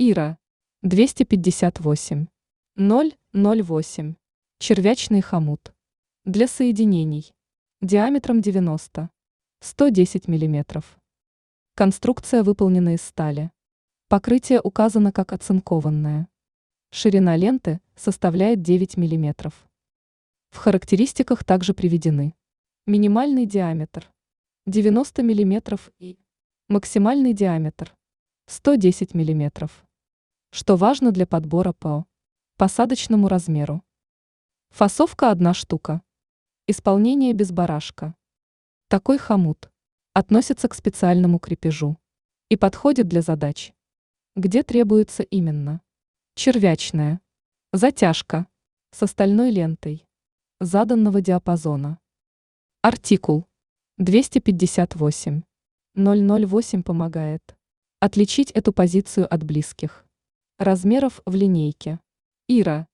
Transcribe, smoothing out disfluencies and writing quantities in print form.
Ира. 258. 008. Червячный хомут. Для соединений. Диаметром 90-110 мм. Конструкция выполнена из стали. Покрытие указано как оцинкованное. Ширина ленты составляет 9 мм. В характеристиках также приведены минимальный диаметр 90 мм и максимальный диаметр 110 мм. Что важно для подбора по посадочному размеру. Фасовка 1 штука. Исполнение без барашка. Такой хомут относится к специальному крепежу и подходит для задач, где требуется именно червячная затяжка с стальной лентой заданного диапазона. Артикул 258. 008 помогает отличить эту позицию от близких размеров в линейке. Ира.